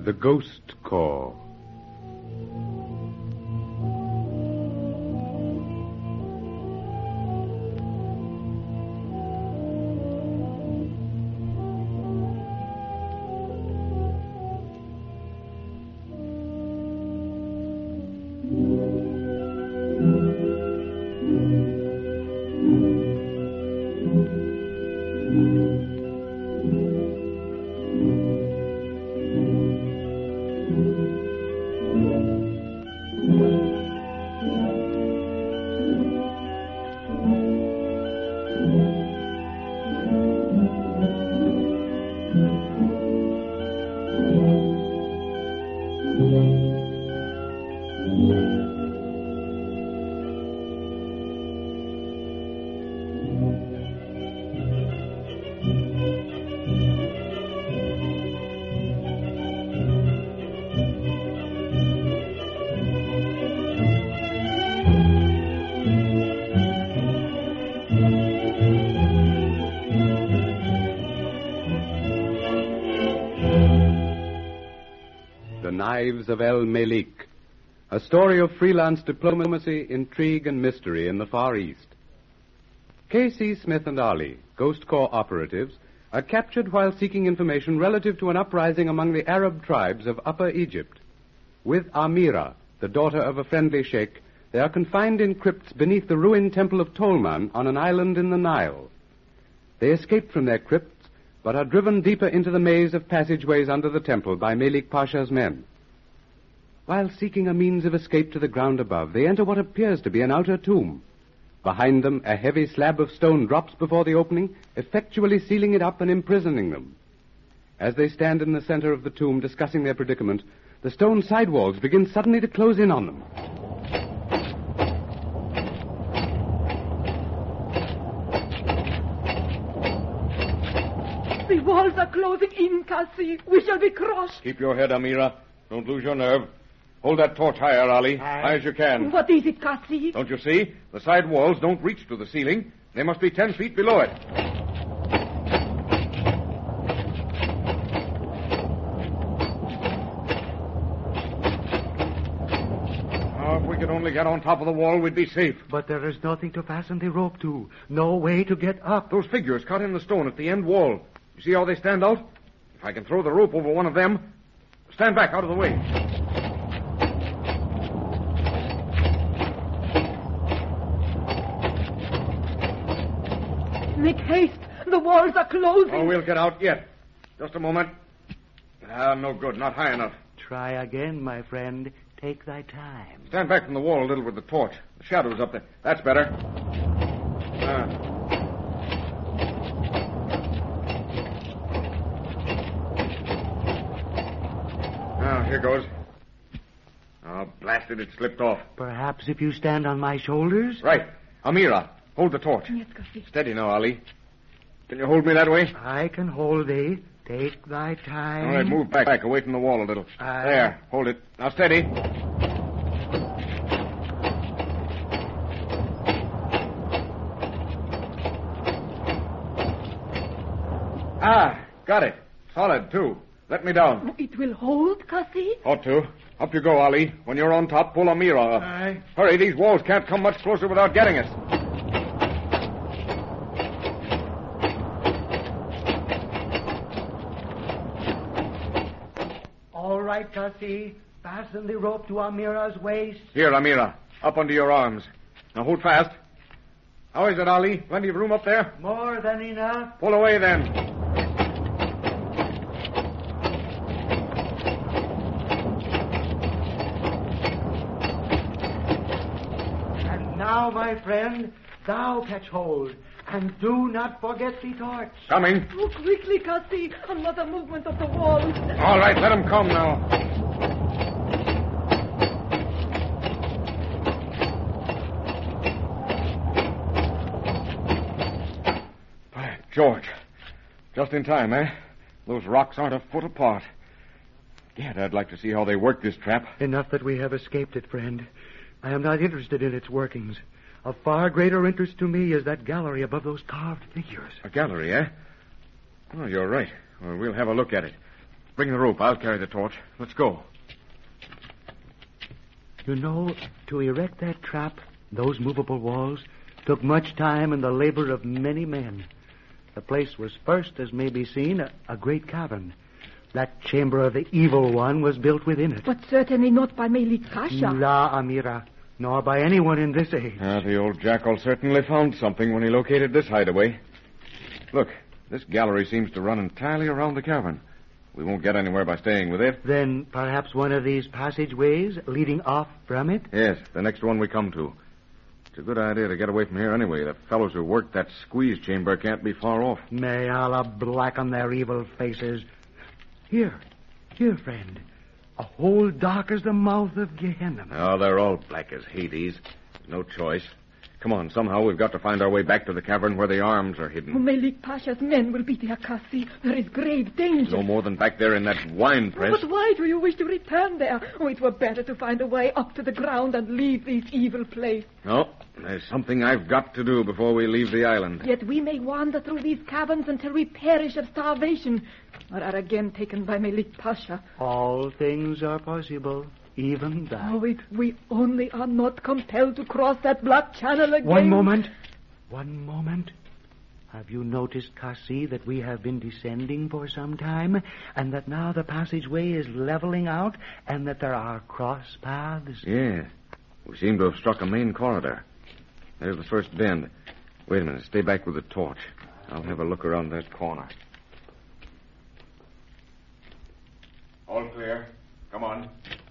The Ghost Corps. The Knives of El Malik, a story of freelance diplomacy, intrigue, and mystery in the Far East. K.C. Smith and Ali, Ghost Corps operatives, are captured while seeking information relative to an uprising among the Arab tribes of Upper Egypt. With Amira, the daughter of a friendly sheikh, they are confined in crypts beneath the ruined temple of Tolman on an island in the Nile. They escape from their crypts, but are driven deeper into the maze of passageways under the temple by Malik Pasha's men. While seeking a means of escape to the ground above, they enter what appears to be an outer tomb. Behind them, a heavy slab of stone drops before the opening, effectually sealing it up and imprisoning them. As they stand in the center of the tomb discussing their predicament, the stone side walls begin suddenly to close in on them. The walls are closing in, Cassie. We shall be crushed. Keep your head, Amira. Don't lose your nerve. Hold that torch higher, Ali. High as you can. What is it, Cassie? Don't you see? The side walls don't reach to the ceiling. They must be 10 feet below it. Oh, if we could only get on top of the wall, we'd be safe. But there is nothing to fasten the rope to. No way to get up. Those figures cut in the stone at the end wall. You see how they stand out? If I can throw the rope over one of them... Stand back, out of the way. Make haste. The walls are closing. Oh, we'll get out yet. Just a moment. No good. Not high enough. Try again, my friend. Take thy time. Stand back from the wall a little with the torch. The shadow's up there. That's better. Here goes. Oh, blasted, it slipped off. Perhaps if you stand on my shoulders? Right. Amira, hold the torch. Yes, Cassie. Steady now, Ali. Can you hold me that way? I can hold thee. Take thy time. All right, move back away from the wall a little. There, hold it. Now steady. Got it. Solid, too. Let me down. It will hold, Cassie? Ought to. Up you go, Ali. When you're on top, pull Amira up. Aye. Hurry, these walls can't come much closer without getting us. All right, Cassie. Fasten the rope to Amira's waist. Here, Amira. Up under your arms. Now hold fast. How is it, Ali? Plenty of room up there? More than enough. Pull away, then. Now, my friend, thou catch hold, and do not forget the torch. Coming. Oh, quickly, Cassie. Another movement of the walls. All right, let him come now. By George. Just in time, eh? Those rocks aren't a foot apart. Gad, I'd like to see how they work this trap. Enough that we have escaped it, friend. I am not interested in its workings. Of far greater interest to me is that gallery above those carved figures. A gallery, eh? Oh, you're right. Well, we'll have a look at it. Bring the rope. I'll carry the torch. Let's go. You know, to erect that trap, those movable walls, took much time and the labor of many men. The place was first, as may be seen, a great cavern. That chamber of the evil one was built within it. But certainly not by Melik Pasha. La, Amira, nor by anyone in this age. The old jackal certainly found something when he located this hideaway. Look, this gallery seems to run entirely around the cavern. We won't get anywhere by staying with it. Then perhaps one of these passageways leading off from it? Yes, the next one we come to. It's a good idea to get away from here anyway. The fellows who worked that squeeze chamber can't be far off. May Allah blacken their evil faces. Here, friend. A hole dark as the mouth of Gehenna. Oh, they're all black as Hades. No choice. Come on, somehow we've got to find our way back to the cavern where the arms are hidden. Melik Pasha's men will be there, Cassie. There is grave danger. No more than back there in that wine press. But why do you wish to return there? Oh, it were better to find a way up to the ground and leave this evil place. No, there's something I've got to do before we leave the island. Yet we may wander through these caverns until we perish of starvation, or are again taken by Melik Pasha. All things are possible, even that. Oh, if we only are not compelled to cross that black channel again. One moment. Have you noticed, Cassie, that we have been descending for some time, and that now the passageway is leveling out, and that there are cross paths? Yeah. We seem to have struck a main corridor. There's the first bend. Wait a minute. Stay back with the torch. I'll have a look around that corner. All clear. Come on.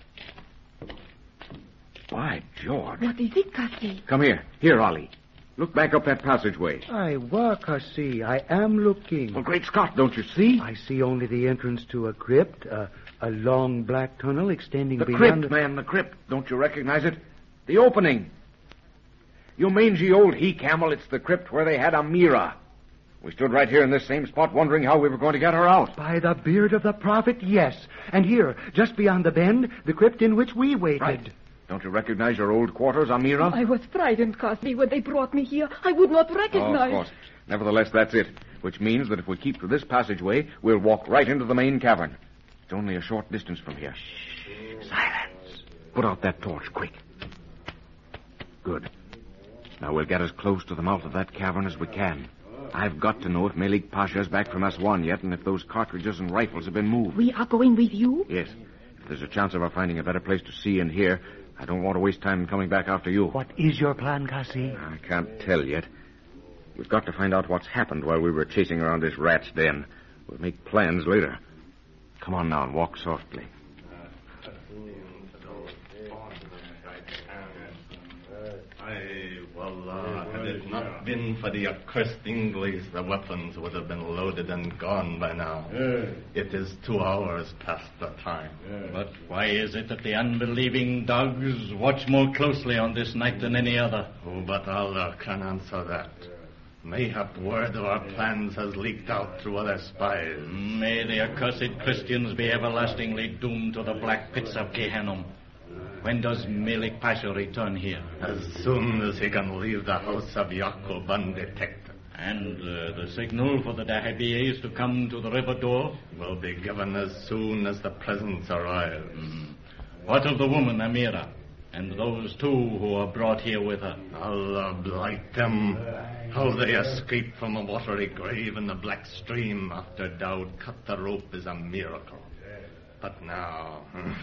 By George. What is it, Cassie? Come here. Here, Ollie. Look back up that passageway. I were, Cassie. I am looking. Well, great Scott, don't you see? I see only the entrance to a crypt, a long black tunnel extending The beyond... crypt, man, the crypt. Don't you recognize it? The opening. You mangy old he-camel, it's the crypt where they had Amira. We stood right here in this same spot wondering how we were going to get her out. By the beard of the prophet, yes. And here, just beyond the bend, the crypt in which we waited. Right. Don't you recognize your old quarters, Amira? I was frightened, Cassie, when they brought me here. I would not recognize... Oh, of course. Nevertheless, that's it. Which means that if we keep to this passageway, we'll walk right into the main cavern. It's only a short distance from here. Shh. Silence. Put out that torch, quick. Good. Now we'll get as close to the mouth of that cavern as we can. I've got to know if Melik Pasha's back from Aswan yet and if those cartridges and rifles have been moved. We are going with you? Yes. If there's a chance of our finding a better place to see and hear, I don't want to waste time in coming back after you. What is your plan, Cassie? I can't tell yet. We've got to find out what's happened while we were chasing around this rat's den. We'll make plans later. Come on now and walk softly. Wallah, had it not been for the accursed English, the weapons would have been loaded and gone by now. It is 2 hours past the time. But why is it that the unbelieving dogs watch more closely on this night than any other? Oh, but Allah can answer that. Mayhap word of our plans has leaked out through other spies. May the accursed Christians be everlastingly doomed to the black pits of Gehenna. When does Melik Pasha return here? As soon as he can leave the house of Yaqub undetected. And the signal for the Dahabiyas to come to the river door? Will be given as soon as the presents arrive. What of the woman, Amira? And those 2 who are brought here with her? Allah blight them. How they escaped from a watery grave in the black stream after Daud cut the rope is a miracle. But now,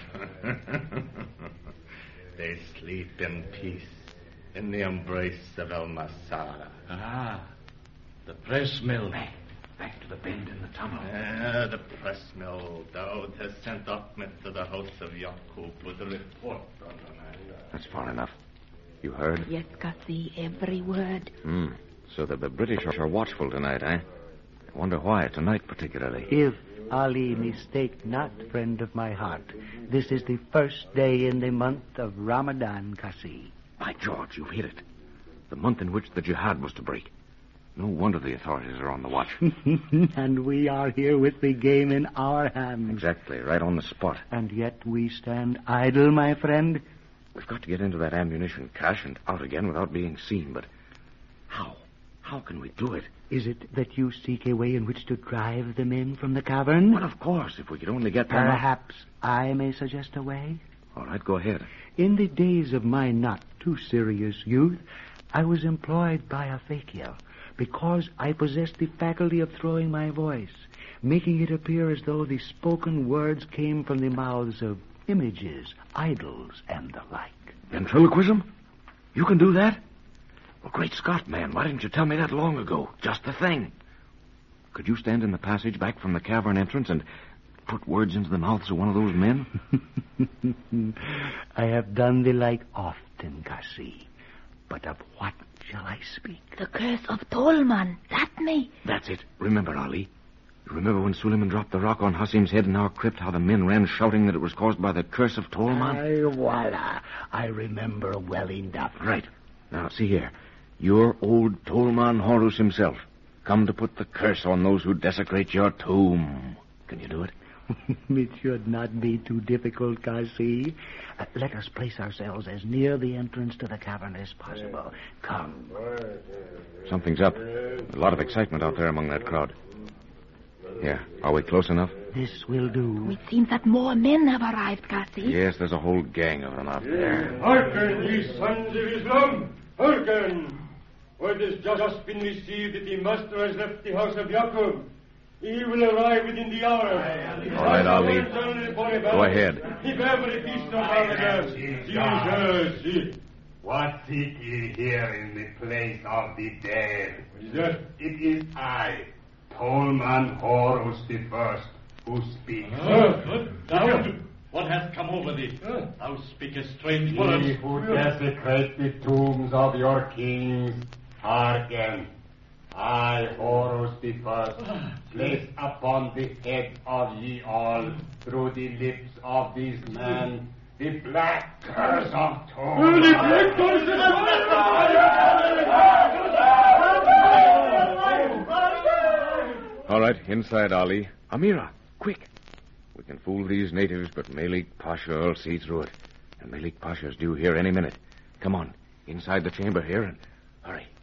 they sleep in peace in the embrace of El Masada. Ah, the press mill. Back to the bend in the tunnel. The press mill. Daud has sent Ahmed to the house of Yaqub with a report on the matter. That's far enough. You heard? Yes, Cassie, every word. So that the British are watchful tonight, eh? I wonder why, tonight particularly. If Ali mistake not, friend of my heart, this is the first day in the month of Ramadan, Cassie. By George, you've hit it. The month in which the jihad was to break. No wonder the authorities are on the watch. And we are here with the game in our hands. Exactly, right on the spot. And yet we stand idle, my friend. We've got to get into that ammunition cache and out again without being seen, but how? How can we do it? Is it that you seek a way in which to drive the men from the cavern? Well, of course, if we could only get them. Perhaps I may suggest a way? All right, go ahead. In the days of my not-too-serious youth, I was employed by a fakir because I possessed the faculty of throwing my voice, making it appear as though the spoken words came from the mouths of images, idols, and the like. Ventriloquism? You can do that? Well, great Scott, man, why didn't you tell me that long ago? Just the thing. Could you stand in the passage back from the cavern entrance and put words into the mouths of one of those men? I have done the like often, Cassie. But of what shall I speak? The curse of Tolman. That me. That's it. Remember, Ali. You remember when Suleiman dropped the rock on Hasim's head in our crypt, how the men ran shouting that it was caused by the curse of Tolman? Aye, voila. I remember well enough. Right. Now, see here. You're old Tolman Horus himself, come to put the curse on those who desecrate your tomb. Can you do it? It should not be too difficult, Cassie. Let us place ourselves as near the entrance to the cavern as possible. Come. Something's up. A lot of excitement out there among that crowd. Yeah, are we close enough? This will do. It seems that more men have arrived, Cassie. Yes, there's a whole gang of them out there. Hearken, ye sons of Islam! Hearken! Word has just been received that the master has left the house of Jacob. He will arrive within the hour. All right, Ali. Go ahead. Jesus. What seek ye here in the place of the dead? What is that? It is I, Tolman Horus I, who speaks. Thou, what hath come over thee? Thou speakest strange words. Ye who desecrate the tombs of your kings, hearken. I, Horus I, place upon the heads of ye all, through the lips of these men, the black curse of Tolman. All right, inside, Ali. Amira, quick. We can fool these natives, but Malik Pasha will see through it. And Malik Pasha's due here any minute. Come on, inside the chamber here, and hurry.